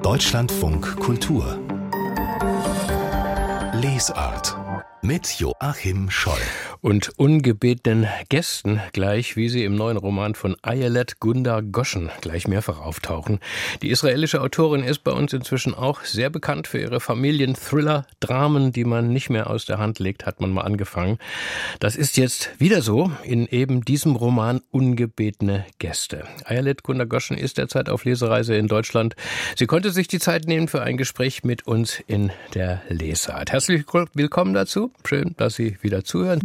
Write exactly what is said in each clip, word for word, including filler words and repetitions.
Deutschlandfunk Kultur Lesart mit Joachim Scholl. Und ungebetenen Gästen, gleich wie sie im neuen Roman von Ayelet Gunda Goshen gleich mehrfach auftauchen. Die israelische Autorin ist bei uns inzwischen auch sehr bekannt für ihre Familienthriller, Dramen, die man nicht mehr aus der Hand legt, hat man mal angefangen. Das ist jetzt wieder so in eben diesem Roman Ungebetene Gäste. Ayelet Gunda Goshen ist derzeit auf Lesereise in Deutschland. Sie konnte sich die Zeit nehmen für ein Gespräch mit uns in der Lesart. Herzlich willkommen dazu. Schön, dass Sie wieder zuhören.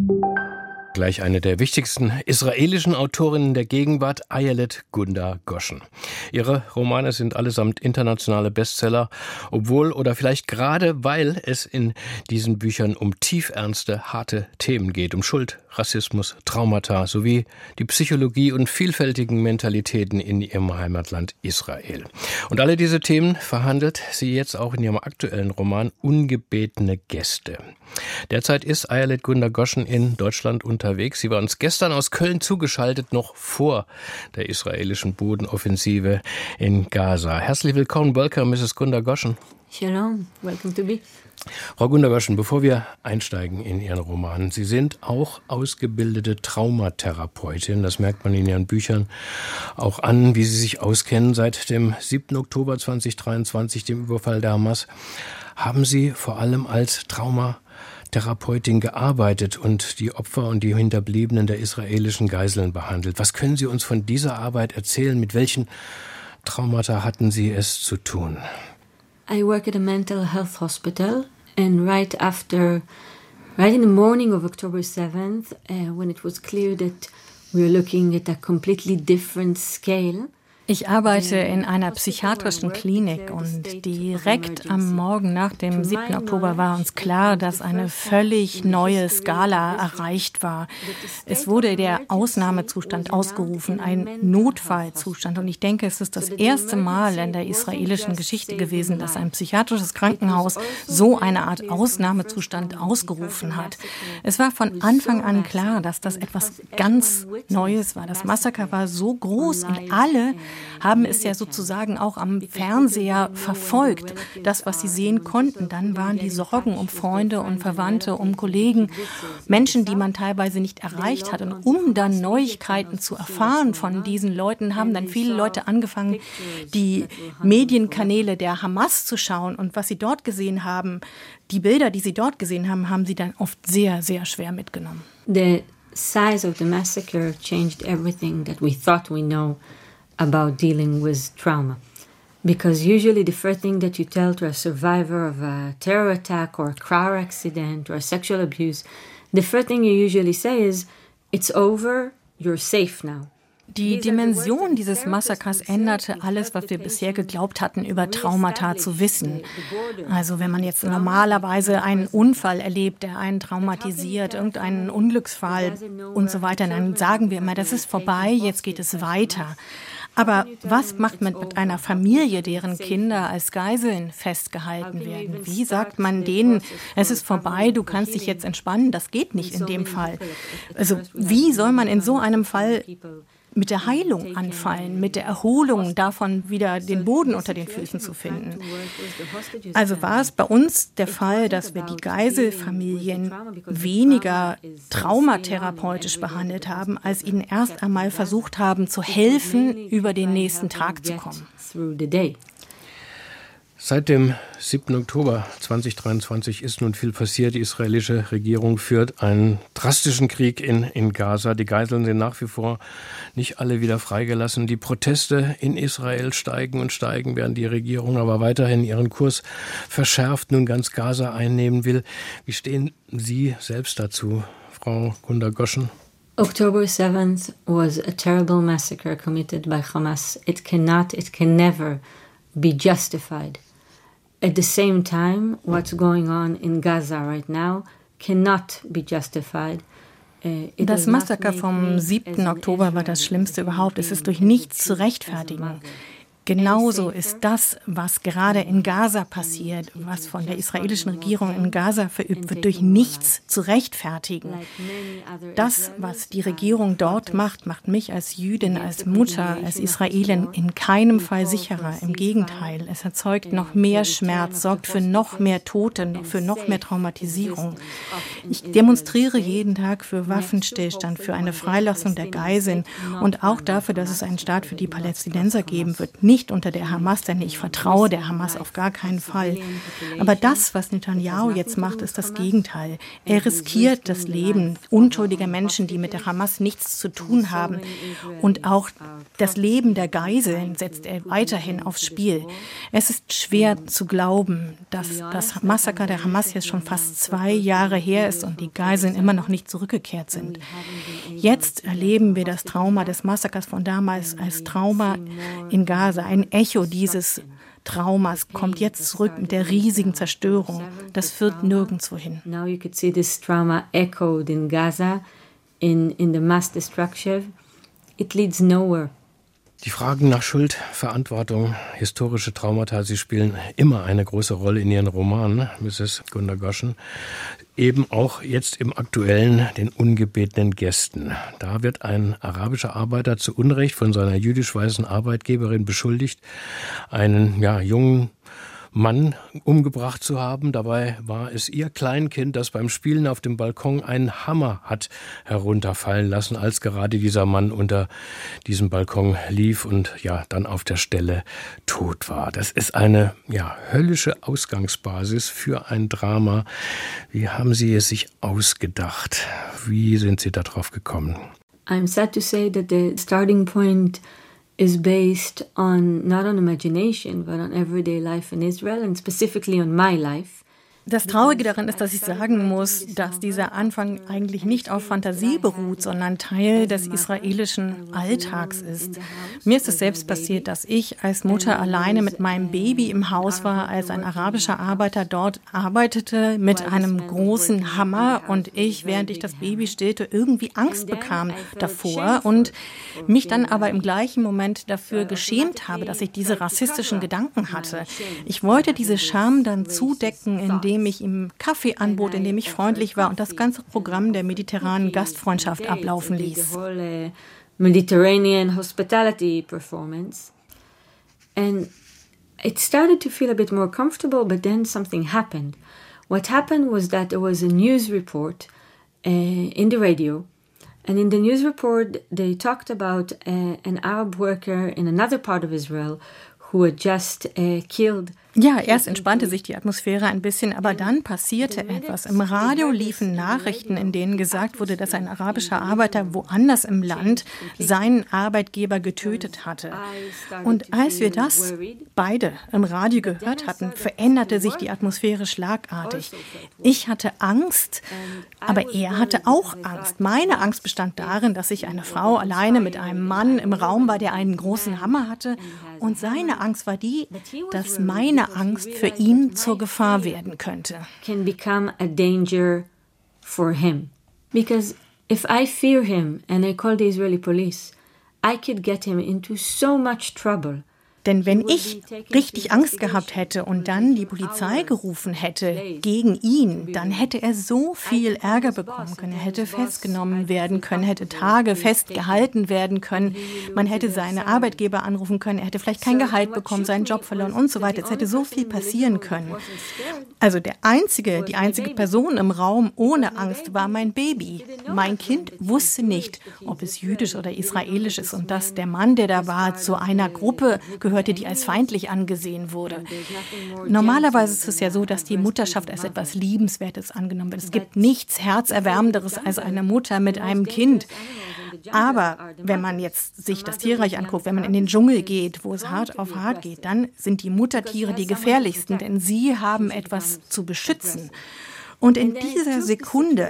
Gleich eine der wichtigsten israelischen Autorinnen der Gegenwart, Ayelet Gunda Goshen. Ihre Romane sind allesamt internationale Bestseller, obwohl oder vielleicht gerade, weil es in diesen Büchern um tiefernste, harte Themen geht, um Schuld, Rassismus, Traumata sowie die Psychologie und vielfältigen Mentalitäten in ihrem Heimatland Israel. Und alle diese Themen verhandelt sie jetzt auch in ihrem aktuellen Roman Ungebetene Gäste. Derzeit ist Ayelet Gunda Goshen in Deutschland unterwegs. Sie war uns gestern aus Köln zugeschaltet, noch vor der israelischen Bodenoffensive in Gaza. Herzlich willkommen, welcome, Misses Gunda Goshen. Shalom, welcome to be. Frau Gunda Goshen, bevor wir einsteigen in Ihren Roman, Sie sind auch ausgebildete Traumatherapeutin. Das merkt man in Ihren Büchern auch an, wie Sie sich auskennen. Seit dem siebten Oktober zweitausenddreiundzwanzig, dem Überfall der Hamas, haben Sie vor allem als Traumatherapeutin gearbeitet und die Opfer und die Hinterbliebenen der israelischen Geiseln behandelt. Was können Sie uns von dieser Arbeit erzählen? Mit welchen Traumata hatten Sie es zu tun? I work at a mental health hospital, and right after, right in the morning of October seventh, uh, when it was clear that we were looking at a completely different scale. Ich arbeite in einer psychiatrischen Klinik und direkt am Morgen nach dem siebten Oktober war uns klar, dass eine völlig neue Skala erreicht war. Es wurde der Ausnahmezustand ausgerufen, ein Notfallzustand. Und ich denke, es ist das erste Mal in der israelischen Geschichte gewesen, dass ein psychiatrisches Krankenhaus so eine Art Ausnahmezustand ausgerufen hat. Es war von Anfang an klar, dass das etwas ganz Neues war. Das Massaker war so groß und alle haben es ja sozusagen auch am Fernseher verfolgt, das, was sie sehen konnten. Dann waren die Sorgen um Freunde und Verwandte, um Kollegen, Menschen, die man teilweise nicht erreicht hat. Und um dann Neuigkeiten zu erfahren von diesen Leuten, haben dann viele Leute angefangen, die Medienkanäle der Hamas zu schauen. Und was sie dort gesehen haben, die Bilder, die sie dort gesehen haben, haben sie dann oft sehr, sehr schwer mitgenommen. The size of the massacre changed everything that we thought we know about dealing with trauma. Because usually the first thing that you tell to a survivor of a terror attack or a car accident or a sexual abuse, the first thing you usually say is, it's over, you're safe now. Die Dimension dieses Massakers änderte alles, was wir bisher geglaubt hatten, über Traumata zu wissen. Also wenn man jetzt normalerweise einen Unfall erlebt, der einen traumatisiert, irgendeinen Unglücksfall und so weiter, dann sagen wir immer, das ist vorbei, jetzt geht es weiter. Aber was macht man mit einer Familie, deren Kinder als Geiseln festgehalten werden? Wie sagt man denen, es ist vorbei, du kannst dich jetzt entspannen? Das geht nicht in dem Fall. Also wie soll man in so einem Fall mit der Heilung anfallen, mit der Erholung davon, wieder den Boden unter den Füßen zu finden? Also war es bei uns der Fall, dass wir die Geiselfamilien weniger traumatherapeutisch behandelt haben, als ihnen erst einmal versucht haben, zu helfen, über den nächsten Tag zu kommen. Seit dem siebten Oktober zweitausenddreiundzwanzig ist nun viel passiert. Die israelische Regierung führt einen drastischen Krieg in, in Gaza. Die Geiseln sind nach wie vor nicht alle wieder freigelassen. Die Proteste in Israel steigen und steigen, während die Regierung aber weiterhin ihren Kurs verschärft, nun ganz Gaza einnehmen will. Wie stehen Sie selbst dazu, Frau Gunda Goshen? October seventh was a terrible massacre committed by Hamas. It cannot, it can never be justified. At the same time, what's going on in Gaza right now cannot be justified. Das Massaker vom siebten Oktober war das Schlimmste überhaupt. Es ist durch nichts zu rechtfertigen. Genauso ist das, was gerade in Gaza passiert, was von der israelischen Regierung in Gaza verübt wird, durch nichts zu rechtfertigen. Das, was die Regierung dort macht, macht mich als Jüdin, als Mutter, als Israelin in keinem Fall sicherer. Im Gegenteil, es erzeugt noch mehr Schmerz, sorgt für noch mehr Tote, für noch mehr Traumatisierung. Ich demonstriere jeden Tag für Waffenstillstand, für eine Freilassung der Geiseln und auch dafür, dass es einen Staat für die Palästinenser geben wird. Nicht unter der Hamas, denn ich vertraue der Hamas auf gar keinen Fall. Aber das, was Netanyahu jetzt macht, ist das Gegenteil. Er riskiert das Leben unschuldiger Menschen, die mit der Hamas nichts zu tun haben. Und auch das Leben der Geiseln setzt er weiterhin aufs Spiel. Es ist schwer zu glauben, dass das Massaker der Hamas jetzt schon fast zwei Jahre her ist und die Geiseln immer noch nicht zurückgekehrt sind. Jetzt erleben wir das Trauma des Massakers von damals als Trauma in Gaza. Ein Echo dieses Traumas kommt jetzt zurück mit der riesigen Zerstörung. Das führt nirgendwo hin. Now you could see this trauma echoed in Gaza, in, in the mass destruction. It leads nowhere. Die Fragen nach Schuld, Verantwortung, historische Traumata, sie spielen immer eine große Rolle in Ihren Romanen, Misses Gunda Goshen. Eben auch jetzt im aktuellen, den ungebetenen Gästen. Da wird ein arabischer Arbeiter zu Unrecht von seiner jüdisch-weißen Arbeitgeberin beschuldigt, einen ja, jungen Mann umgebracht zu haben. Dabei war es ihr Kleinkind, das beim Spielen auf dem Balkon einen Hammer hat herunterfallen lassen, als gerade dieser Mann unter diesem Balkon lief und ja dann auf der Stelle tot war. Das ist eine ja höllische Ausgangsbasis für ein Drama. Wie haben Sie es sich ausgedacht? Wie sind Sie darauf gekommen? I'm sad to say that the starting point is based on not on imagination, but on everyday life in Israel and specifically on my life. Das Traurige daran ist, dass ich sagen muss, dass dieser Anfang eigentlich nicht auf Fantasie beruht, sondern Teil des israelischen Alltags ist. Mir ist es selbst passiert, dass ich als Mutter alleine mit meinem Baby im Haus war, als ein arabischer Arbeiter dort arbeitete mit einem großen Hammer und ich, während ich das Baby stillte, irgendwie Angst bekam davor und mich dann aber im gleichen Moment dafür geschämt habe, dass ich diese rassistischen Gedanken hatte. Ich wollte diese Scham dann zudecken, indem ich ihm Kaffee anbot, indem ich freundlich war und das ganze Programm der mediterranen Gastfreundschaft ablaufen ließ. Mediterranean hospitality performance. And it started to feel a bit more comfortable, but then something happened. What happened was that there was a news report uh, in the radio. And in the news report, they talked about uh, an Arab worker in another part of Israel who had just uh, killed. Ja, erst entspannte sich die Atmosphäre ein bisschen, aber dann passierte etwas. Im Radio liefen Nachrichten, in denen gesagt wurde, dass ein arabischer Arbeiter woanders im Land seinen Arbeitgeber getötet hatte. Und als wir das beide im Radio gehört hatten, veränderte sich die Atmosphäre schlagartig. Ich hatte Angst, aber er hatte auch Angst. Meine Angst bestand darin, dass ich eine Frau alleine mit einem Mann im Raum war, der einen großen Hammer hatte. Und seine Angst war die, dass meine Angst für ihn zur Gefahr werden könnte. Can become a danger for him. Because if I fear him and I call the Israeli police, I could get him into so much trouble. Denn wenn ich richtig Angst gehabt hätte und dann die Polizei gerufen hätte gegen ihn, dann hätte er so viel Ärger bekommen können. Er hätte festgenommen werden können, hätte Tage festgehalten werden können. Man hätte seine Arbeitgeber anrufen können, er hätte vielleicht kein Gehalt bekommen, seinen Job verloren und so weiter. Es hätte so viel passieren können. Also der einzige, die einzige Person im Raum ohne Angst war mein Baby. Mein Kind wusste nicht, ob es jüdisch oder israelisch ist und dass der Mann, der da war, zu einer Gruppe gehört, die als feindlich angesehen wurde. Normalerweise ist es ja so, dass die Mutterschaft als etwas Liebenswertes angenommen wird. Es gibt nichts Herzerwärmenderes als eine Mutter mit einem Kind. Aber wenn man jetzt sich das Tierreich anguckt, wenn man in den Dschungel geht, wo es hart auf hart geht, dann sind die Muttertiere die gefährlichsten, denn sie haben etwas zu beschützen. Und in dieser Sekunde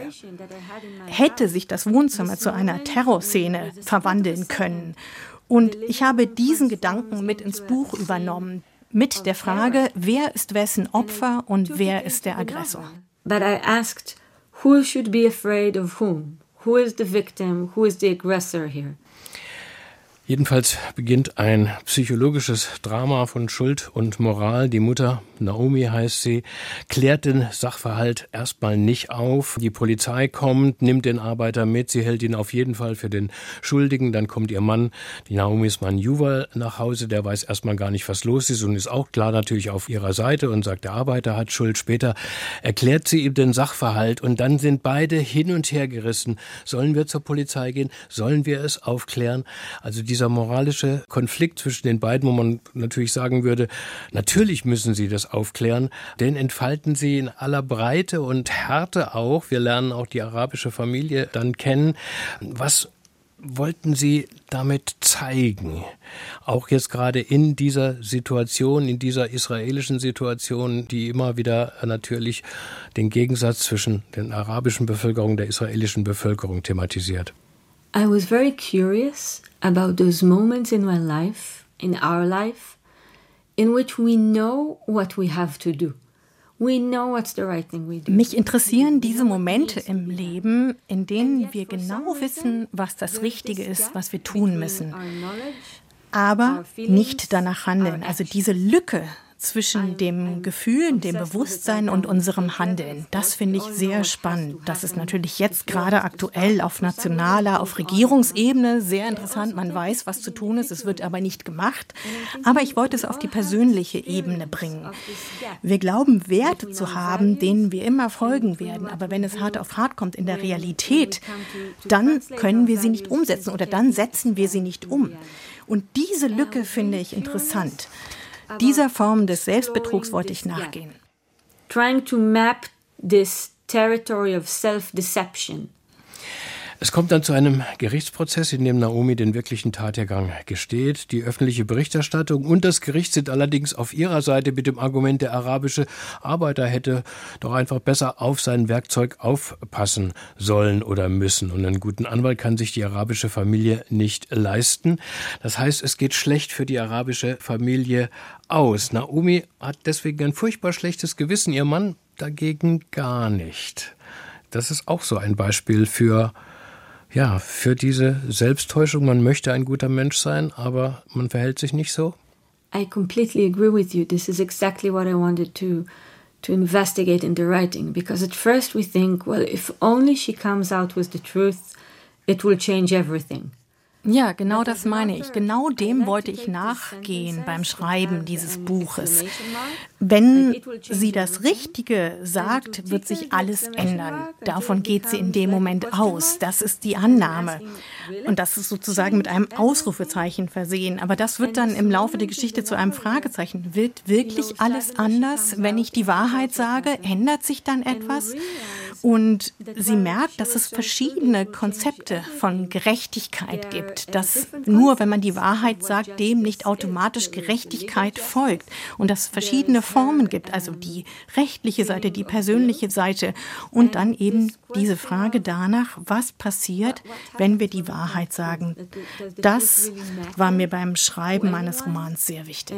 hätte sich das Wohnzimmer zu einer Terrorszene verwandeln können. Und ich habe diesen Gedanken mit ins Buch übernommen, mit der Frage, wer ist wessen Opfer und wer ist der Aggressor. But I asked, who should be afraid of whom? Who is the victim? Who is the aggressor here? Jedenfalls beginnt ein psychologisches Drama von Schuld und Moral. Die Mutter, Naomi heißt sie, klärt den Sachverhalt erstmal nicht auf. Die Polizei kommt, nimmt den Arbeiter mit, sie hält ihn auf jeden Fall für den Schuldigen. Dann kommt ihr Mann, die Naomis Mann Yuval, nach Hause. Der weiß erstmal gar nicht, was los ist und ist auch klar natürlich auf ihrer Seite und sagt, der Arbeiter hat Schuld. Später erklärt sie ihm den Sachverhalt und dann sind beide hin und her gerissen. Sollen wir zur Polizei gehen? Sollen wir es aufklären? Also die Dieser moralische Konflikt zwischen den beiden, wo man natürlich sagen würde, natürlich müssen sie das aufklären, den entfalten sie in aller Breite und Härte auch. Wir lernen auch die arabische Familie dann kennen. Was wollten Sie damit zeigen? Auch jetzt gerade in dieser Situation, in dieser israelischen Situation, die immer wieder natürlich den Gegensatz zwischen der arabischen Bevölkerung und der israelischen Bevölkerung thematisiert. I was very curious about those moments in my life, in our life, in which we know what we have to do. We know what's the right thing we do. Mich interessieren diese Momente im Leben, in denen wir genau wissen, was das Richtige ist, was wir tun müssen, aber nicht danach handeln. Also diese Lücke zwischen dem Gefühl, dem Bewusstsein und unserem Handeln. Das finde ich sehr spannend. Das ist natürlich jetzt gerade aktuell auf nationaler, auf Regierungsebene sehr interessant. Man weiß, was zu tun ist, es wird aber nicht gemacht. Aber ich wollte es auf die persönliche Ebene bringen. Wir glauben, Werte zu haben, denen wir immer folgen werden. Aber wenn es hart auf hart kommt in der Realität, dann können wir sie nicht umsetzen oder dann setzen wir sie nicht um. Und diese Lücke finde ich interessant. Dieser Form des Selbstbetrugs wollte ich nachgehen. Trying to map this territory of self-deception. Es kommt dann zu einem Gerichtsprozess, in dem Naomi den wirklichen Tathergang gesteht. Die öffentliche Berichterstattung und das Gericht sind allerdings auf ihrer Seite mit dem Argument, der arabische Arbeiter hätte doch einfach besser auf sein Werkzeug aufpassen sollen oder müssen. Und einen guten Anwalt kann sich die arabische Familie nicht leisten. Das heißt, es geht schlecht für die arabische Familie aus. Naomi hat deswegen ein furchtbar schlechtes Gewissen, ihr Mann dagegen gar nicht. Das ist auch so ein Beispiel für Ja, für diese Selbsttäuschung, man möchte ein guter Mensch sein, aber man verhält sich nicht so? I completely agree with you. This is exactly what I wanted to to investigate in the writing, because at first we think, well, if only she comes out with the truth, it will change everything. Ja, genau das meine ich. Genau dem wollte ich nachgehen beim Schreiben dieses Buches. Wenn sie das Richtige sagt, wird sich alles ändern. Davon geht sie in dem Moment aus. Das ist die Annahme. Und das ist sozusagen mit einem Ausrufezeichen versehen. Aber das wird dann im Laufe der Geschichte zu einem Fragezeichen. Wird wirklich alles anders, wenn ich die Wahrheit sage? Ändert sich dann etwas? Und sie merkt, dass es verschiedene Konzepte von Gerechtigkeit gibt. Dass nur, wenn man die Wahrheit sagt, dem nicht automatisch Gerechtigkeit folgt. Und dass es verschiedene Formen gibt, also die rechtliche Seite, die persönliche Seite. Und dann eben diese Frage danach, was passiert, wenn wir die Wahrheit sagen. Das war mir beim Schreiben meines Romans sehr wichtig.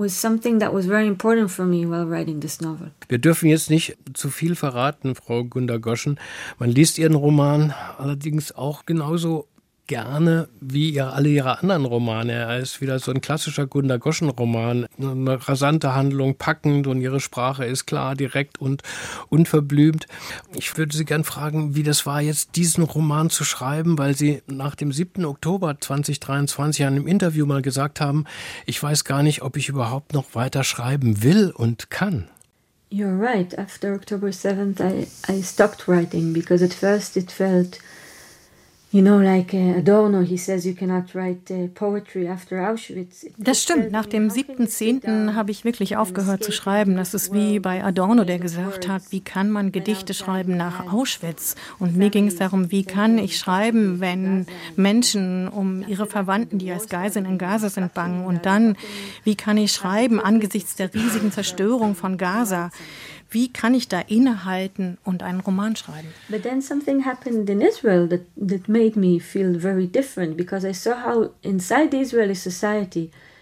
Wir dürfen jetzt nicht zu viel verraten, Frau Gunda-Goschen. Man liest Ihren Roman allerdings auch genauso gerne wie ihr, alle ihre anderen Romane. Er ist wieder so ein klassischer Gunda-Goschen-Roman. Eine rasante Handlung, packend und ihre Sprache ist klar, direkt und unverblümt. Ich würde Sie gern fragen, wie das war, jetzt diesen Roman zu schreiben, weil Sie nach dem siebten Oktober zweitausenddreiundzwanzig in einem Interview mal gesagt haben, ich weiß gar nicht, ob ich überhaupt noch weiter schreiben will und kann. You're right. After October seventh, I, I stopped writing because at first it felt, you know, like uh, Adorno, he says you cannot write uh, poetry after Auschwitz. Das stimmt. Nach dem siebten zehnten habe ich wirklich aufgehört zu schreiben. Das ist wie bei Adorno, der gesagt hat, wie kann man Gedichte schreiben nach Auschwitz? Und mir ging es darum, wie kann ich schreiben, wenn Menschen um ihre Verwandten, die als Geiseln in Gaza sind, bangen? Und dann, wie kann ich schreiben angesichts der riesigen Zerstörung von Gaza? Wie kann ich da innehalten und einen Roman schreiben? But then something happened in Israel that, that made me feel very different, because I saw how inside the Israeli society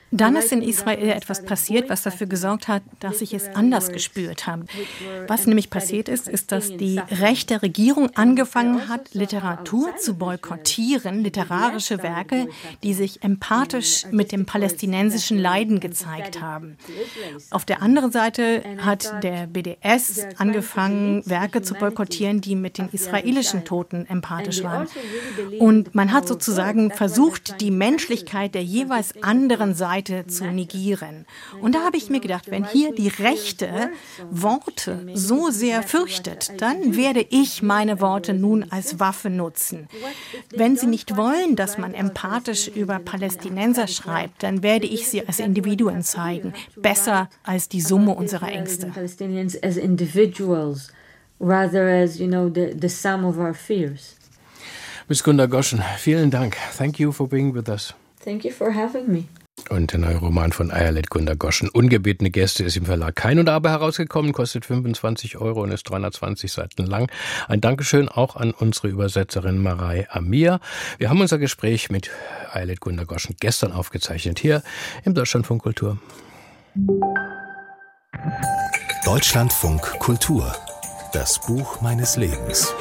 Dann ist in Israel etwas passiert, was dafür gesorgt hat, dass ich es anders gespürt habe. Was nämlich passiert ist, ist, dass die rechte Regierung angefangen hat, Literatur zu boykottieren, literarische Werke, die sich empathisch mit dem palästinensischen Leiden gezeigt haben. Auf der anderen Seite hat der B D S angefangen, Werke zu boykottieren, die mit den israelischen Toten empathisch waren. Und man hat sozusagen versucht, die Menschlichkeit der jeweils anderen Seite zu negieren. Und da habe ich mir gedacht, wenn hier die Rechte Worte so sehr fürchtet, dann werde ich meine Worte nun als Waffe nutzen. Wenn sie nicht wollen, dass man empathisch über Palästinenser schreibt, dann werde ich sie als Individuen zeigen, besser als die Summe unserer Ängste. Miss Gunda Goschen, vielen Dank. Thank you for being with us. Thank you for having me. Und der neue Roman von Ayelet Gunda Goschen, Ungebetene Gäste, ist im Verlag Kein und Aber herausgekommen, kostet fünfundzwanzig Euro und ist dreihundertzwanzig Seiten lang. Ein Dankeschön auch an unsere Übersetzerin Marei Amir. Wir haben unser Gespräch mit Ayelet Gunda Goschen gestern aufgezeichnet, hier im Deutschlandfunk Kultur. Deutschlandfunk Kultur, das Buch meines Lebens.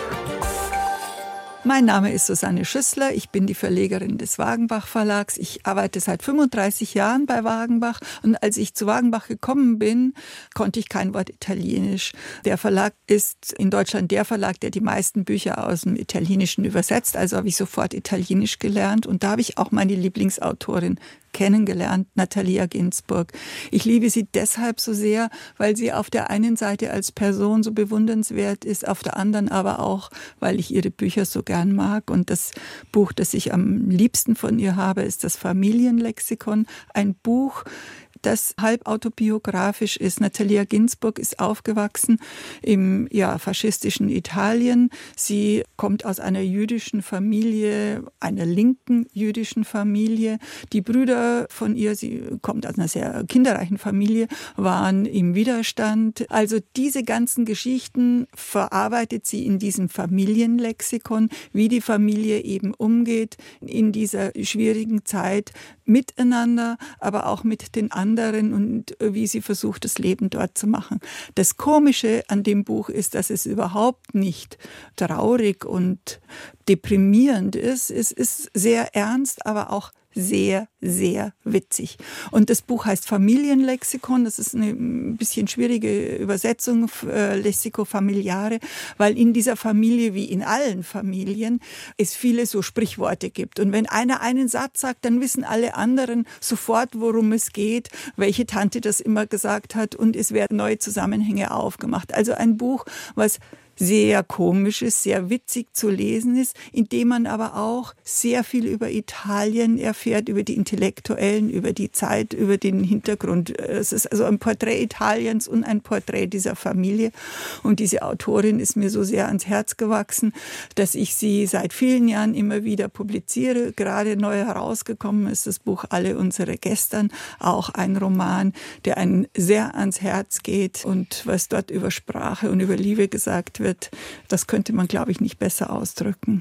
Mein Name ist Susanne Schüssler, ich bin die Verlegerin des Wagenbach Verlags. Ich arbeite seit fünfunddreißig Jahren bei Wagenbach und als ich zu Wagenbach gekommen bin, konnte ich kein Wort Italienisch. Der Verlag ist in Deutschland der Verlag, der die meisten Bücher aus dem Italienischen übersetzt, also habe ich sofort Italienisch gelernt und da habe ich auch meine Lieblingsautorin kennengelernt, Natalia Ginzburg. Ich liebe sie deshalb so sehr, weil sie auf der einen Seite als Person so bewundernswert ist, auf der anderen aber auch, weil ich ihre Bücher so gern mag. Und das Buch, das ich am liebsten von ihr habe, ist das Familienlexikon. Ein Buch, das halb autobiografisch ist. Natalia Ginzburg ist aufgewachsen im ja, faschistischen Italien. Sie kommt aus einer jüdischen Familie, einer linken jüdischen Familie. Die Brüder von ihr, sie kommt aus einer sehr kinderreichen Familie, waren im Widerstand. Also diese ganzen Geschichten verarbeitet sie in diesem Familienlexikon, wie die Familie eben umgeht in dieser schwierigen Zeit miteinander, aber auch mit den anderen. Und wie sie versucht, das Leben dort zu machen. Das Komische an dem Buch ist, dass es überhaupt nicht traurig und deprimierend ist. Es ist sehr ernst, aber auch sehr, sehr witzig. Und das Buch heißt Familienlexikon. Das ist eine ein bisschen schwierige Übersetzung, äh, Lessico familiare, weil in dieser Familie, wie in allen Familien, es viele so Sprichworte gibt. Und wenn einer einen Satz sagt, dann wissen alle anderen sofort, worum es geht, welche Tante das immer gesagt hat und es werden neue Zusammenhänge aufgemacht. Also ein Buch, was sehr komisch ist, sehr witzig zu lesen ist, indem man aber auch sehr viel über Italien erfährt, über die Intellektuellen, über die Zeit, über den Hintergrund. Es ist also ein Porträt Italiens und ein Porträt dieser Familie. Und diese Autorin ist mir so sehr ans Herz gewachsen, dass ich sie seit vielen Jahren immer wieder publiziere. Gerade neu herausgekommen ist das Buch Alle unsere Gestern, auch ein Roman, der einen sehr ans Herz geht. Und was dort über Sprache und über Liebe gesagt wird, das könnte man, glaube ich, nicht besser ausdrücken.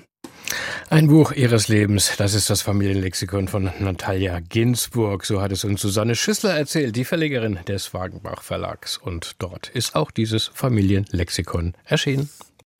Ein Buch ihres Lebens, das ist das Familienlexikon von Natalia Ginzburg. So hat es uns Susanne Schüssler erzählt, die Verlegerin des Wagenbach Verlags. Und dort ist auch dieses Familienlexikon erschienen.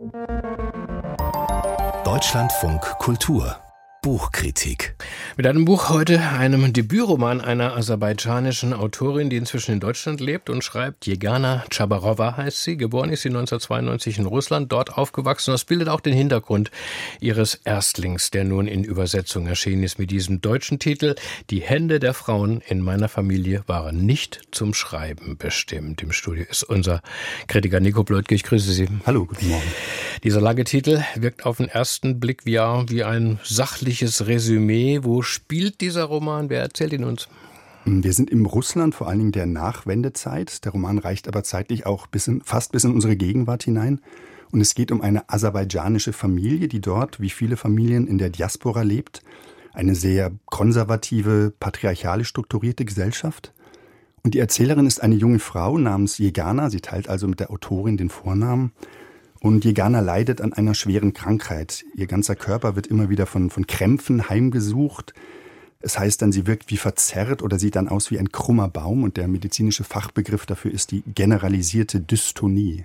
Deutschlandfunk Kultur. Buchkritik. Mit einem Buch heute, einem Debütroman einer aserbaidschanischen Autorin, die inzwischen in Deutschland lebt und schreibt. Yegana Chabarova heißt sie. Geboren ist sie neunzehnhundertzweiundneunzig in Russland, dort aufgewachsen. Das bildet auch den Hintergrund ihres Erstlings, der nun in Übersetzung erschienen ist mit diesem deutschen Titel. Die Hände der Frauen in meiner Familie waren nicht zum Schreiben bestimmt. Im Studio ist unser Kritiker Nico Bleutke. Ich grüße Sie. Hallo, guten Morgen. Dieser lange Titel wirkt auf den ersten Blick wie, ja, wie ein sachliches Resümee. Wo spielt dieser Roman? Wer erzählt ihn uns? Wir sind im Russland, vor allen Dingen der Nachwendezeit. Der Roman reicht aber zeitlich auch bis in, fast bis in unsere Gegenwart hinein. Und es geht um eine aserbaidschanische Familie, die dort, wie viele Familien, in der Diaspora lebt. Eine sehr konservative, patriarchalisch strukturierte Gesellschaft. Und die Erzählerin ist eine junge Frau namens Yegana. Sie teilt also mit der Autorin den Vornamen. Und Yegana leidet an einer schweren Krankheit. Ihr ganzer Körper wird immer wieder von, von Krämpfen heimgesucht. Es heißt dann, sie wirkt wie verzerrt oder sieht dann aus wie ein krummer Baum. Und der medizinische Fachbegriff dafür ist die generalisierte Dystonie.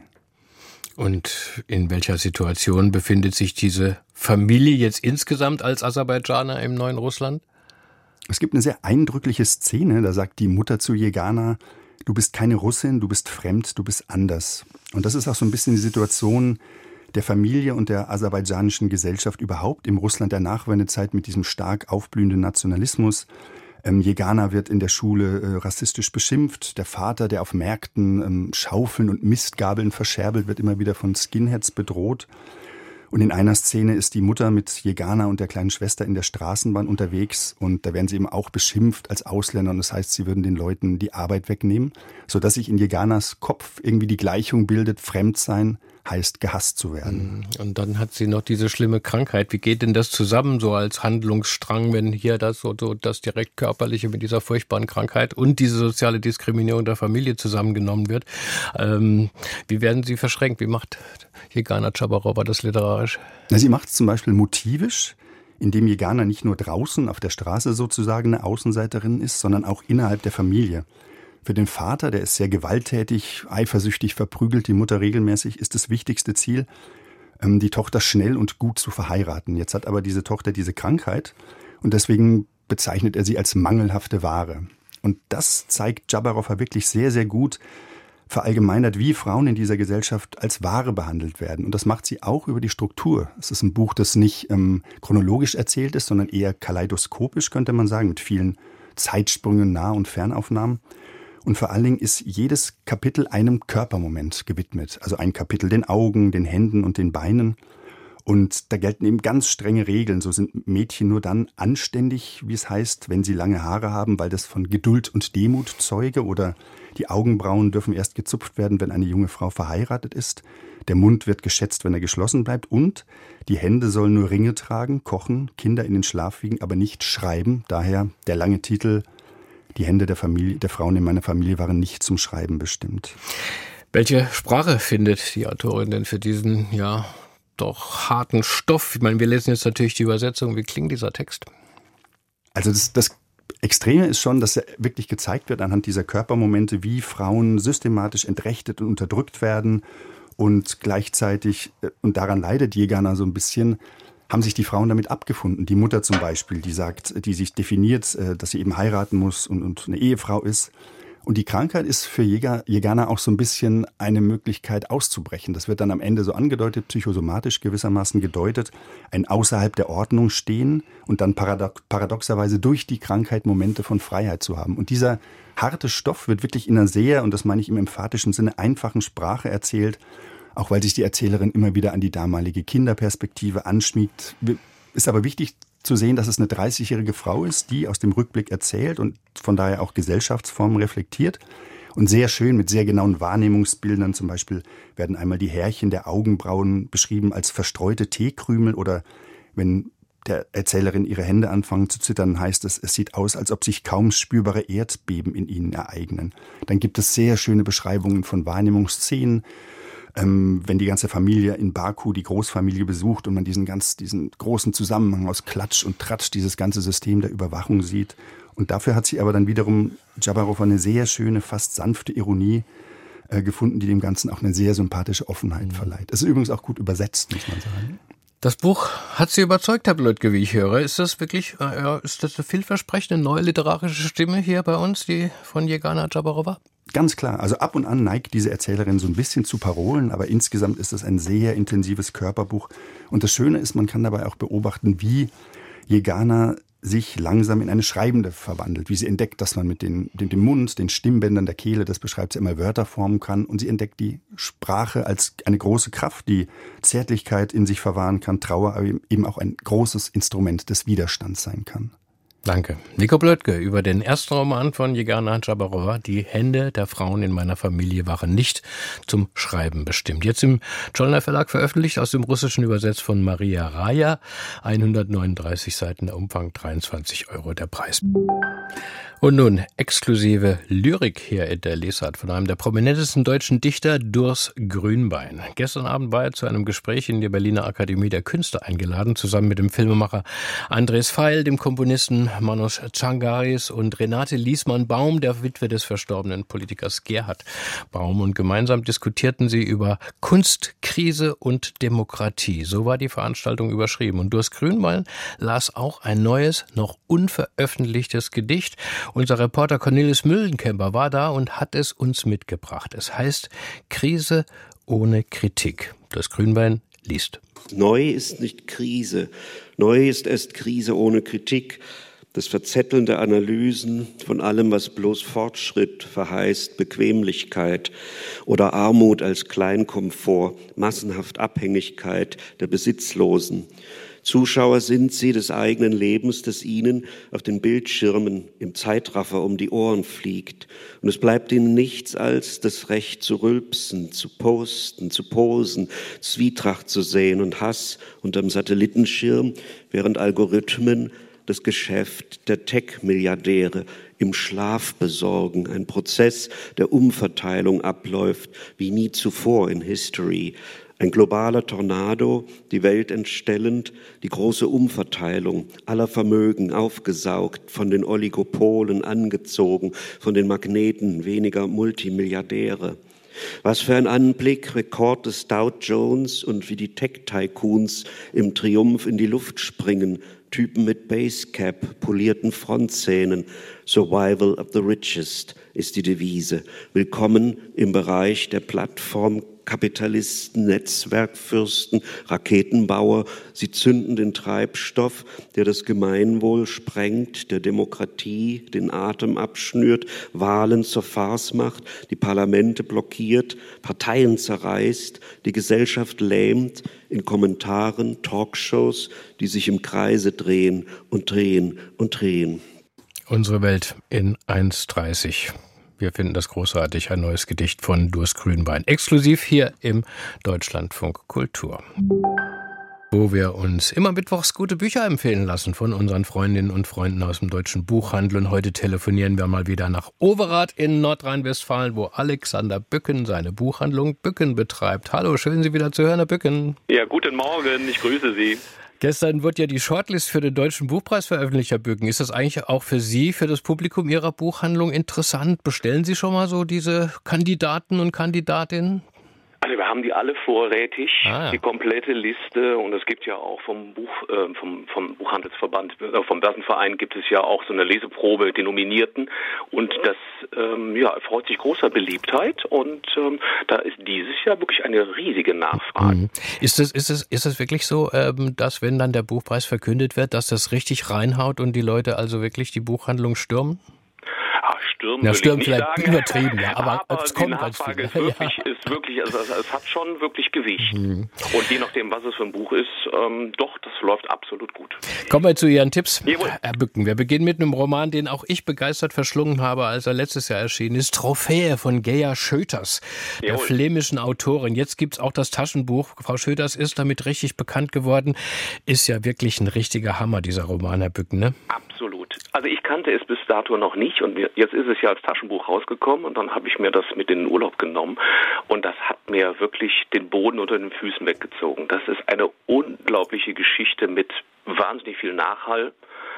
Und in welcher Situation befindet sich diese Familie jetzt insgesamt als Aserbaidschaner im neuen Russland? Es gibt eine sehr eindrückliche Szene, da sagt die Mutter zu Jegana: Du bist keine Russin, du bist fremd, du bist anders. Und das ist auch so ein bisschen die Situation der Familie und der aserbaidschanischen Gesellschaft überhaupt im Russland der Nachwendezeit mit diesem stark aufblühenden Nationalismus. Ähm, Jegana wird in der Schule äh, rassistisch beschimpft. Der Vater, der auf Märkten ähm, Schaufeln und Mistgabeln verscherbelt, wird immer wieder von Skinheads bedroht. Und in einer Szene ist die Mutter mit Jegana und der kleinen Schwester in der Straßenbahn unterwegs. Und da werden sie eben auch beschimpft als Ausländer. Und das heißt, sie würden den Leuten die Arbeit wegnehmen, sodass sich in Jeganas Kopf irgendwie die Gleichung bildet: Fremdsein heißt gehasst zu werden. Und dann hat sie noch diese schlimme Krankheit. Wie geht denn das zusammen so als Handlungsstrang, wenn hier das so, so das direkt körperliche mit dieser furchtbaren Krankheit und diese soziale Diskriminierung der Familie zusammengenommen wird? Ähm, wie werden sie verschränkt? Wie macht Jegana Chabarova das literarisch? Na, sie macht es zum Beispiel motivisch, indem Jegana nicht nur draußen auf der Straße sozusagen eine Außenseiterin ist, sondern auch innerhalb der Familie. Für den Vater, der ist sehr gewalttätig, eifersüchtig, verprügelt die Mutter regelmäßig, ist das wichtigste Ziel, die Tochter schnell und gut zu verheiraten. Jetzt hat aber diese Tochter diese Krankheit und deswegen bezeichnet er sie als mangelhafte Ware. Und das zeigt Chabarova wirklich sehr, sehr gut, verallgemeinert, wie Frauen in dieser Gesellschaft als Ware behandelt werden. Und das macht sie auch über die Struktur. Es ist ein Buch, das nicht ähm, chronologisch erzählt ist, sondern eher kaleidoskopisch, könnte man sagen, mit vielen Zeitsprüngen, Nah- und Fernaufnahmen. Und vor allen Dingen ist jedes Kapitel einem Körpermoment gewidmet. Also ein Kapitel den Augen, den Händen und den Beinen. Und da gelten eben ganz strenge Regeln. So sind Mädchen nur dann anständig, wie es heißt, wenn sie lange Haare haben, weil das von Geduld und Demut zeuge. Oder die Augenbrauen dürfen erst gezupft werden, wenn eine junge Frau verheiratet ist. Der Mund wird geschätzt, wenn er geschlossen bleibt. Und die Hände sollen nur Ringe tragen, kochen, Kinder in den Schlaf wiegen, aber nicht schreiben. Daher der lange Titel: Die Hände der Familie, der Frauen in meiner Familie waren nicht zum Schreiben bestimmt. Welche Sprache findet die Autorin denn für diesen, ja, doch harten Stoff? Ich meine, wir lesen jetzt natürlich die Übersetzung. Wie klingt dieser Text? Also das, das Extreme ist schon, dass er wirklich gezeigt wird anhand dieser Körpermomente, wie Frauen systematisch entrechtet und unterdrückt werden. Und gleichzeitig, und daran leidet Jegana so ein bisschen, haben sich die Frauen damit abgefunden. Die Mutter zum Beispiel, die sagt, die sich definiert, dass sie eben heiraten muss und, und eine Ehefrau ist. Und die Krankheit ist für Jegana auch so ein bisschen eine Möglichkeit auszubrechen. Das wird dann am Ende so angedeutet, psychosomatisch gewissermaßen gedeutet, ein außerhalb der Ordnung stehen und dann paradox- paradoxerweise durch die Krankheit Momente von Freiheit zu haben. Und dieser harte Stoff wird wirklich in einer sehr, und das meine ich im emphatischen Sinne, einfachen Sprache erzählt, auch weil sich die Erzählerin immer wieder an die damalige Kinderperspektive anschmiegt. Ist aber wichtig zu sehen, dass es eine dreißigjährige Frau ist, die aus dem Rückblick erzählt und von daher auch Gesellschaftsformen reflektiert. Und sehr schön mit sehr genauen Wahrnehmungsbildern. Zum Beispiel werden einmal die Härchen der Augenbrauen beschrieben als verstreute Teekrümel, oder wenn der Erzählerin ihre Hände anfangen zu zittern, heißt es, es sieht aus, als ob sich kaum spürbare Erdbeben in ihnen ereignen. Dann gibt es sehr schöne Beschreibungen von Wahrnehmungsszenen. Ähm, wenn die ganze Familie in Baku die Großfamilie besucht und man diesen ganz, diesen großen Zusammenhang aus Klatsch und Tratsch, dieses ganze System der Überwachung sieht. Und dafür hat sie aber dann wiederum Chabarova eine sehr schöne, fast sanfte Ironie äh, gefunden, die dem Ganzen auch eine sehr sympathische Offenheit mhm. verleiht. Es ist übrigens auch gut übersetzt, muss man sagen. Das Buch hat Sie überzeugt, Herr Blödke, wie ich höre. Ist das wirklich, äh, ist das eine vielversprechende neue literarische Stimme hier bei uns, die von Jegana Chabarova? Ganz klar. Also ab und an neigt diese Erzählerin so ein bisschen zu Parolen, aber insgesamt ist es ein sehr intensives Körperbuch. Und das Schöne ist, man kann dabei auch beobachten, wie Jegana sich langsam in eine Schreibende verwandelt, wie sie entdeckt, dass man mit den, dem, dem Mund, den Stimmbändern der Kehle, das beschreibt sie immer, Wörter formen kann. Und sie entdeckt die Sprache als eine große Kraft, die Zärtlichkeit in sich verwahren kann, Trauer, aber eben auch ein großes Instrument des Widerstands sein kann. Danke. Nico Blödke über den ersten Roman von Jegana Chabarova. Die Hände der Frauen in meiner Familie waren nicht zum Schreiben bestimmt. Jetzt im Cholner Verlag veröffentlicht, aus dem Russischen übersetzt von Maria Raja. hundertneununddreißig Seiten, der Umfang dreiundzwanzig Euro der Preis. Und nun exklusive Lyrik hier in der Lesart von einem der prominentesten deutschen Dichter, Durs Grünbein. Gestern Abend war er zu einem Gespräch in der Berliner Akademie der Künste eingeladen, zusammen mit dem Filmemacher Andres Feil, dem Komponisten Manos Tsvangiris und Renate Liesmann-Baum, der Witwe des verstorbenen Politikers Gerhard Baum. Und gemeinsam diskutierten sie über Kunst, Krise und Demokratie. So war die Veranstaltung überschrieben. Und Durst Grünbein las auch ein neues, noch unveröffentlichtes Gedicht. Unser Reporter Cornelis Müllenkemper war da und hat es uns mitgebracht. Es heißt Krise ohne Kritik. Durst Grünbein liest. Neu ist nicht Krise. Neu ist erst Krise ohne Kritik. Das Verzetteln der Analysen von allem, was bloß Fortschritt verheißt, Bequemlichkeit oder Armut als Kleinkomfort, massenhaft Abhängigkeit der Besitzlosen. Zuschauer sind sie des eigenen Lebens, das ihnen auf den Bildschirmen im Zeitraffer um die Ohren fliegt. Und es bleibt ihnen nichts als das Recht zu rülpsen, zu posten, zu posen, Zwietracht zu sehen und Hass unterm Satellitenschirm, während Algorithmen das Geschäft der Tech-Milliardäre im Schlaf besorgen. Ein Prozess der Umverteilung abläuft wie nie zuvor in History. Ein globaler Tornado, die Welt entstellend, die große Umverteilung aller Vermögen aufgesaugt, von den Oligopolen angezogen, von den Magneten weniger Multimilliardäre. Was für ein Anblick, Rekord des Dow Jones und wie die Tech-Tycoons im Triumph in die Luft springen, Typen mit Basecap, polierten Frontzähnen. Survival of the richest ist die Devise. Willkommen im Bereich der Plattformkapitalisten, Netzwerkfürsten, Raketenbauer. Sie zünden den Treibstoff, der das Gemeinwohl sprengt, der Demokratie den Atem abschnürt, Wahlen zur Farce macht, die Parlamente blockiert, Parteien zerreißt, die Gesellschaft lähmt, in Kommentaren, Talkshows, die sich im Kreise drehen und drehen und drehen. Unsere Welt in eins dreißig. Wir finden das großartig, ein neues Gedicht von Durst Grünbein. Exklusiv hier im Deutschlandfunk Kultur. Wo wir uns immer mittwochs gute Bücher empfehlen lassen von unseren Freundinnen und Freunden aus dem Deutschen Buchhandel. Und heute telefonieren wir mal wieder nach Overath in Nordrhein-Westfalen, wo Alexander Bücken seine Buchhandlung Bücken betreibt. Hallo, schön, Sie wieder zu hören, Herr Bücken. Ja, guten Morgen, ich grüße Sie. Gestern wurde ja die Shortlist für den Deutschen Buchpreis veröffentlicht, Herr Bücken. Ist das eigentlich auch für Sie, für das Publikum Ihrer Buchhandlung interessant? Bestellen Sie schon mal so diese Kandidaten und Kandidatinnen? Also wir haben die alle vorrätig, ah, ja. die komplette Liste, und es gibt ja auch vom Buch, äh, vom, vom Buchhandelsverband, äh, vom Börsenverein gibt es ja auch so eine Leseprobe, die Nominierten, und das ähm, ja, erfreut sich großer Beliebtheit, und ähm, da ist dieses Jahr wirklich eine riesige Nachfrage. Mhm. Ist es, ist es, ist es wirklich so, ähm, dass wenn dann der Buchpreis verkündet wird, dass das richtig reinhaut und die Leute also wirklich die Buchhandlung stürmen? Stürmen, ja, stürmen will ich vielleicht nicht sagen. übertrieben, ja, aber, aber es die kommt Nachfrage ganz ist viel. wirklich, Ja. ist wirklich, also es hat schon wirklich Gewicht. Mhm. Und je nachdem, was es für ein Buch ist, ähm, doch, das läuft absolut gut. Kommen wir zu Ihren Tipps. Jawohl. Herr Bücken, wir beginnen mit einem Roman, den auch ich begeistert verschlungen habe, als er letztes Jahr erschienen ist. Trophäe von Gea Schöters, der Jawohl. flämischen Autorin. Jetzt gibt's auch das Taschenbuch. Frau Schöters ist damit richtig bekannt geworden. Ist ja wirklich ein richtiger Hammer, dieser Roman, Herr Bücken, ne? Absolut. Also ich kannte es bis dato noch nicht, und jetzt ist es ja als Taschenbuch rausgekommen, und dann habe ich mir das mit in den Urlaub genommen, und das hat mir wirklich den Boden unter den Füßen weggezogen. Das ist eine unglaubliche Geschichte mit wahnsinnig viel Nachhall.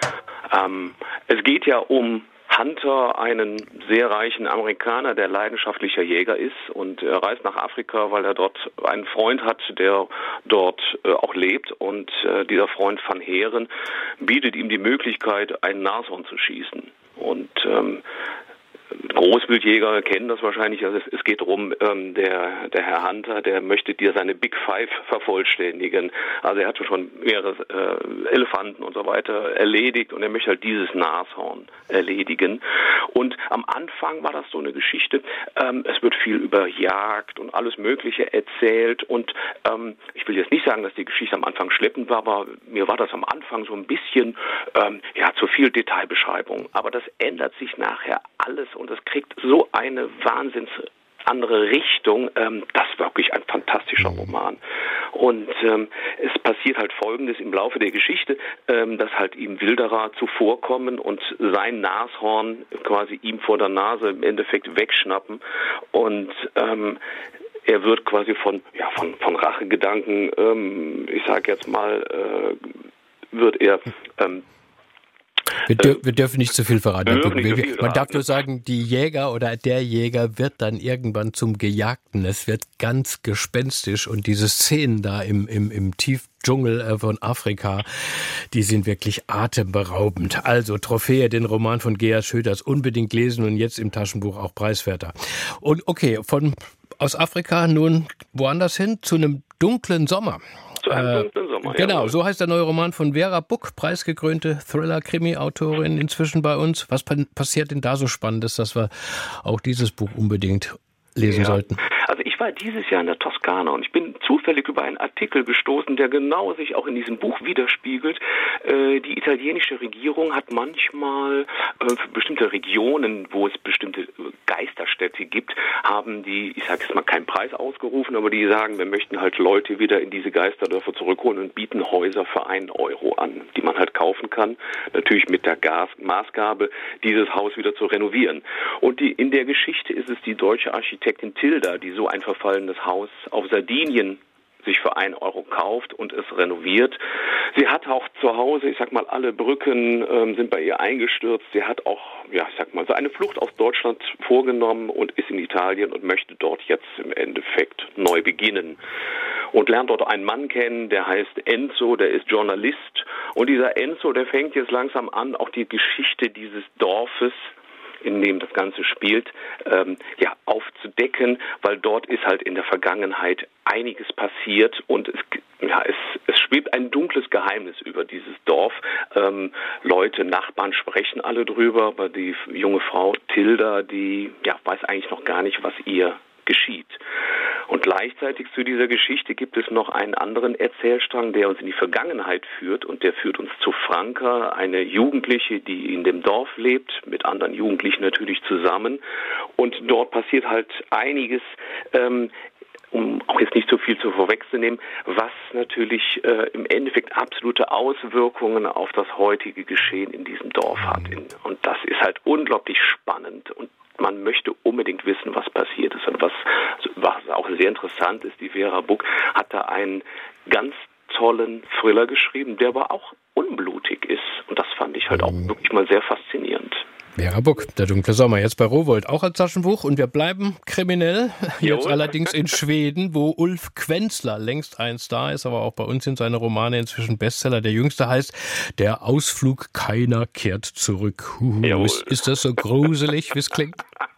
Ähm, es geht ja um Hunter, einen sehr reichen Amerikaner, der leidenschaftlicher Jäger ist, und er reist nach Afrika, weil er dort einen Freund hat, der dort äh, auch lebt, und äh, dieser Freund Van Heeren bietet ihm die Möglichkeit, ein Nashorn zu schießen. Und ähm, Großwildjäger kennen das wahrscheinlich. Also es, es geht darum, ähm, der, der Herr Hunter, der möchte dir seine Big Five vervollständigen. Also er hat schon mehrere äh, Elefanten und so weiter erledigt, und er möchte halt dieses Nashorn erledigen. Und am Anfang war das so eine Geschichte, ähm, es wird viel über Jagd und alles Mögliche erzählt, und ähm, ich will jetzt nicht sagen, dass die Geschichte am Anfang schleppend war, aber mir war das am Anfang so ein bisschen ähm, ja, zu viel Detailbeschreibung. Aber das ändert sich nachher alles, und es kriegt so eine wahnsinns andere Richtung. Ähm, das ist wirklich ein fantastischer Roman. Und ähm, es passiert halt Folgendes im Laufe der Geschichte, ähm, dass halt ihm Wilderer zuvorkommen und sein Nashorn quasi ihm vor der Nase im Endeffekt wegschnappen, und ähm, er wird quasi von, ja, von, von Rachegedanken, ähm, ich sage jetzt mal, äh, wird er ähm, Wir, dür- wir dürfen nicht zu viel verraten. Wir nicht wir, zu viel man verraten. darf nur sagen, die Jäger oder der Jäger wird dann irgendwann zum Gejagten. Es wird ganz gespenstisch und diese Szenen da im, im, im Tiefdschungel von Afrika, die sind wirklich atemberaubend. Also Trophäe, den Roman von Gea Schöders unbedingt lesen und jetzt im Taschenbuch auch preiswerter. Und okay, von aus Afrika nun woanders hin zu einem dunklen Sommer. Zu einem dunklen Sommer, äh, Genau, jawohl. so heißt der neue Roman von Vera Buck, preisgekrönte Thriller-Krimi-Autorin inzwischen bei uns. Was pa- passiert denn da so Spannendes, dass wir auch dieses Buch unbedingt lesen Ja. sollten? Also ich war dieses Jahr in der Toskana und ich bin zufällig über einen Artikel gestoßen, der genau sich auch in diesem Buch widerspiegelt. Äh, die italienische Regierung hat manchmal äh, für bestimmte Regionen, wo es bestimmte Geisterstädte gibt, haben die, ich sage jetzt mal, keinen Preis ausgerufen, aber die sagen, wir möchten halt Leute wieder in diese Geisterdörfer zurückholen und bieten Häuser für einen Euro an, die man halt kaufen kann, natürlich mit der Gas- Maßgabe, dieses Haus wieder zu renovieren. Und die, in der Geschichte ist es die deutsche Architektin Tilda, die so ein verfallenes Haus auf Sardinien sich für einen Euro kauft und es renoviert. Sie hat auch zu Hause, ich sag mal, alle Brücken ähm, sind bei ihr eingestürzt. Sie hat auch, ja, ich sag mal, so eine Flucht aus Deutschland vorgenommen und ist in Italien und möchte dort jetzt im Endeffekt neu beginnen. Und lernt dort einen Mann kennen, der heißt Enzo, der ist Journalist. Und dieser Enzo, der fängt jetzt langsam an, auch die Geschichte dieses Dorfes, in dem das Ganze spielt, ähm, ja, aufzudecken, weil dort ist halt in der Vergangenheit einiges passiert und es, ja, es, es schwebt ein dunkles Geheimnis über dieses Dorf. Ähm, Leute, Nachbarn sprechen alle drüber, aber die junge Frau Tilda, die ja, weiß eigentlich noch gar nicht, was ihr geschieht. Und gleichzeitig zu dieser Geschichte gibt es noch einen anderen Erzählstrang, der uns in die Vergangenheit führt und der führt uns zu Franka, eine Jugendliche, die in dem Dorf lebt, mit anderen Jugendlichen natürlich zusammen und dort passiert halt einiges, ähm, um auch jetzt nicht so viel zu vorwegzunehmen, was natürlich äh, im Endeffekt absolute Auswirkungen auf das heutige Geschehen in diesem Dorf hat. Und das ist halt unglaublich spannend und man möchte unbedingt wissen, was passiert ist. Und was, was auch sehr interessant ist, die Vera Buck hat da einen ganz tollen Thriller geschrieben, der aber auch unblutig ist. Und das fand ich halt auch wirklich mal sehr faszinierend. Vera Buck, der dunkle Sommer, jetzt bei Rowohlt, auch als Taschenbuch. Und wir bleiben kriminell, jetzt Jawohl. allerdings in Schweden, wo Ulf Quenzler längst ein Star ist, aber auch bei uns sind seine Romane inzwischen Bestseller. Der jüngste heißt Der Ausflug, keiner kehrt zurück. Huhu, ist, ist das so gruselig, wie es klingt?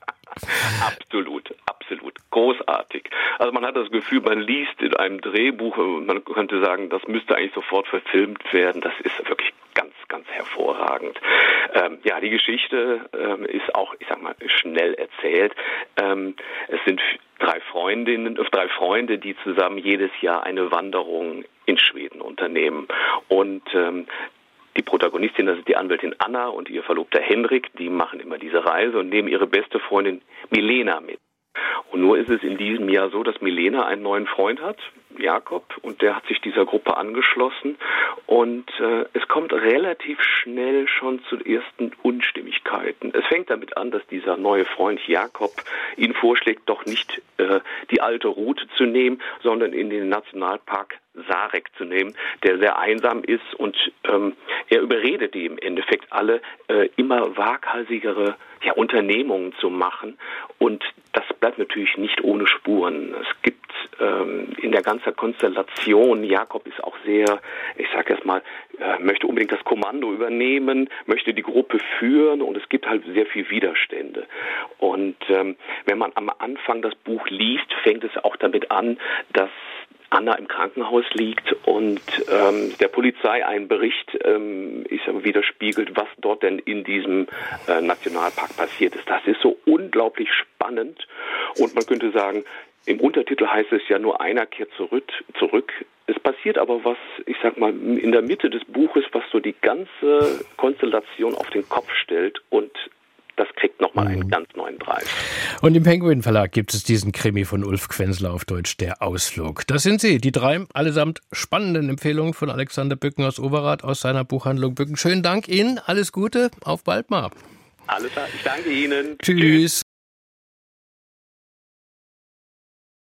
Absolut, absolut. Großartig. Also man hat das Gefühl, man liest in einem Drehbuch, man könnte sagen, das müsste eigentlich sofort verfilmt werden. Das ist wirklich ganz, ganz hervorragend. Ähm, ja, die Geschichte ähm, ist auch, ich sag mal, schnell erzählt. Ähm, es sind drei Freundinnen, drei Freunde, die zusammen jedes Jahr eine Wanderung in Schweden unternehmen. Und ähm, die Protagonistin, das ist die Anwältin Anna und ihr Verlobter Henrik, die machen immer diese Reise und nehmen ihre beste Freundin Milena mit. Und nur ist es in diesem Jahr so, dass Milena einen neuen Freund hat, Jakob, und der hat sich dieser Gruppe angeschlossen und äh, es kommt relativ schnell schon zu ersten Unstimmigkeiten. Es fängt damit an, dass dieser neue Freund Jakob ihn vorschlägt, doch nicht äh, die alte Route zu nehmen, sondern in den Nationalpark Sarek zu nehmen, der sehr einsam ist und ähm, er überredet die im Endeffekt alle, äh, immer waghalsigere ja, Unternehmungen zu machen und das bleibt natürlich nicht ohne Spuren. Es gibt ähm, in der ganzen Konstellation, Jakob ist auch sehr, ich sage erst mal, äh, möchte unbedingt das Kommando übernehmen, möchte die Gruppe führen und es gibt halt sehr viel Widerstände. Und ähm, wenn man am Anfang das Buch liest, fängt es auch damit an, dass Anna im Krankenhaus liegt und ähm, der Polizei einen Bericht ähm, ich sage, widerspiegelt, was dort denn in diesem äh, Nationalpark passiert ist. Das ist so unglaublich spannend und man könnte sagen, im Untertitel heißt es ja nur einer kehrt zurück, zurück. Es passiert aber was, ich sag mal, in der Mitte des Buches, was so die ganze Konstellation auf den Kopf stellt und das kriegt nochmal einen ganz neuen Preis. Und im Penguin Verlag gibt es diesen Krimi von Ulf Quenzler auf Deutsch, Der Ausflug. Das sind sie, die drei allesamt spannenden Empfehlungen von Alexander Bücken aus Overath aus seiner Buchhandlung Bücken. Schönen Dank Ihnen, alles Gute, auf bald mal. Alles klar, ich danke Ihnen. Tschüss. Tschüss.